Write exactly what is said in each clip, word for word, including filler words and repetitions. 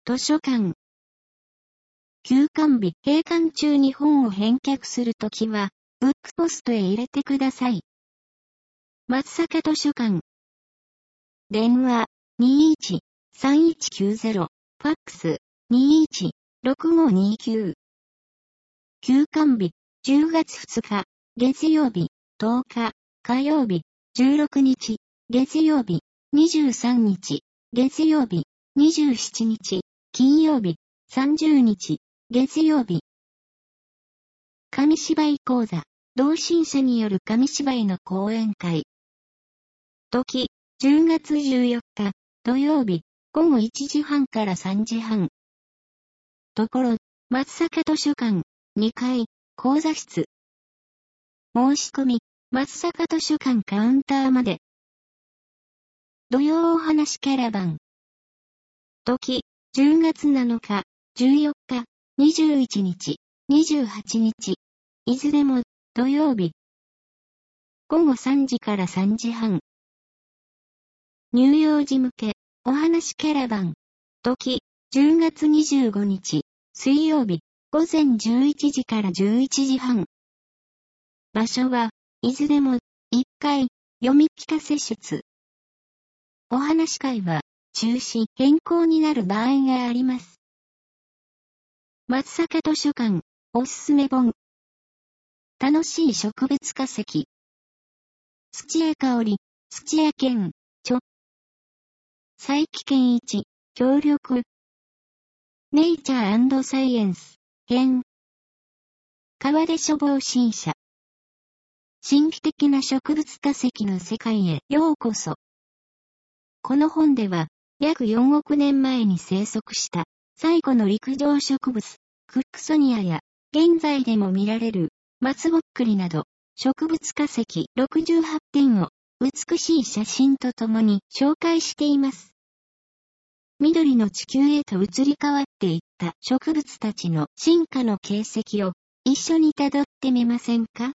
図書館。休館日、閉館中に本を返却するときは、ブックポストへ入れてください。松阪図書館。電話、にいちさんいちきゅうゼロ、ファックス、にいちろくごにきゅう。休館日、じゅうがつふつか、月曜日、とおか、火曜日、じゅうろくにち、月曜日、にじゅうさんにち、月曜日、にじゅうしちにち、金曜日、さんじゅうにち、月曜日。紙芝居講座、同心者による紙芝居の講演会。時、じゅうがつじゅうよっか、土曜日、ごごいちじはんからさんじはん。ところ、松阪図書館、にかい、講座室。申し込み、松阪図書館カウンターまで。土曜お話キャラバン。時、じゅうがつなのか、じゅうよっか、にじゅういちにち、にじゅうはちにち。いずれも、土曜日。ごごさんじからさんじはん。乳幼児向け、お話キャラバン。時、じゅうがつにじゅうごにち、水曜日、ごぜんじゅういちじからじゅういちじはん。場所は、いずれも、いっかい、読み聞かせ室。お話会は、中止、変更になる場合があります。松阪図書館、おすすめ本。楽しい植物化石。土屋香織、土屋健、著。佐伯健一、協力。ネイチャー&サイエンス、編。川出処方新社。神秘的な植物化石の世界へようこそ。この本では、約よんおくねんまえに生息した最古の陸上植物、クックソニアや、現在でも見られる松ぼっくりなど、植物化石ろくじゅうはってんを美しい写真とともに紹介しています。緑の地球へと移り変わっていった植物たちの進化の形跡を一緒に辿ってみませんか？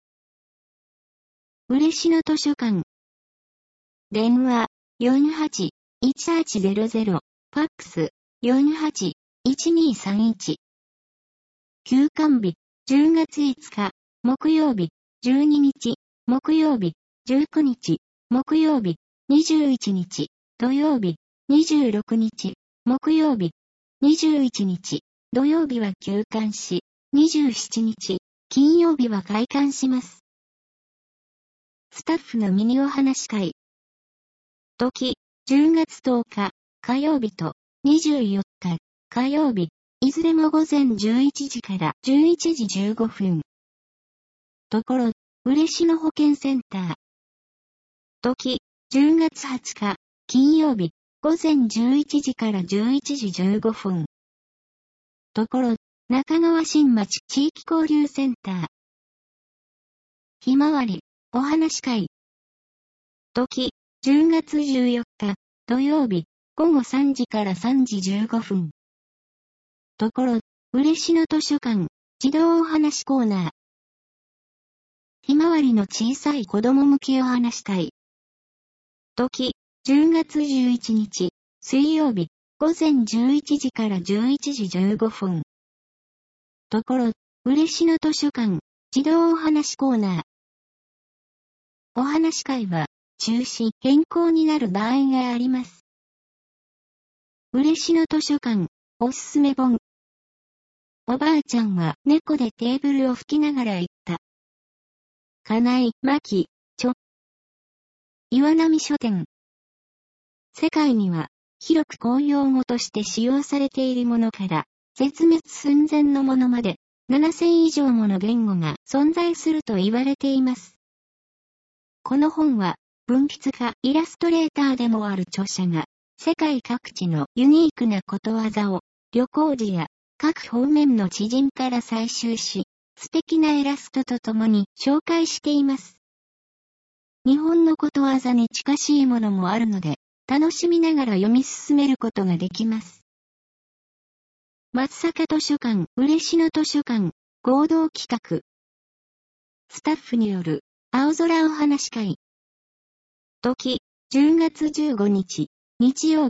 嬉野図書館。電話、よんはちいちはちゼロゼロ、ファックス、よんはちいちにさんいち。休館日、じゅうがついつか、木曜日、じゅうににち、木曜日、じゅうくにち、木曜日、にじゅういちにち、土曜日、にじゅうろくにち、木曜日、にじゅういちにち、土曜日は休館し、にじゅうしちにち、金曜日は開館します。スタッフのミニお話会。時、じゅうがつとおか、火曜日と、にじゅうよっか、火曜日、いずれもごぜんじゅういちじからじゅういちじじゅうごふん。ところ、嬉野保健センター。時、じゅうがつはつか、金曜日、ごぜんじゅういちじからじゅういちじじゅうごふん。ところ、中川新町地域交流センター。ひまわり、お話会。時、じゅうがつじゅうよっか、土曜日、ごごさんじからさんじじゅうごふん。ところ、嬉野図書館、児童お話コーナー。ひまわりの小さい子供向けお話会。時、じゅうがつじゅういちにち、水曜日、ごぜんじゅういちじからじゅういちじじゅうごふん。ところ、嬉野図書館、児童お話コーナー。お話会は、中止、変更になる場合があります。嬉野図書館、おすすめ本。おばあちゃんは猫でテーブルを拭きながら言った。金井真紀、著。岩波書店。世界には、広く公用語として使用されているものから、絶滅寸前のものまで、ななせん以上もの言語が存在すると言われています。この本は、文筆家、イラストレーターでもある著者が、世界各地のユニークなことわざを、旅行時や各方面の知人から採集し、素敵なイラストとともに紹介しています。日本のことわざに近しいものもあるので、楽しみながら読み進めることができます。松阪図書館、嬉野図書館、合同企画。スタッフによる、青空お話会。時、じゅうがつじゅうごにち、日曜日、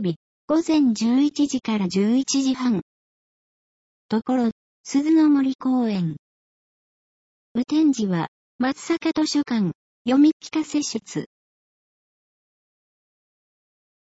午前じゅういちじからじゅういちじはん。ところ、鈴の森公園。雨天時は、松阪図書館、読み聞かせ室。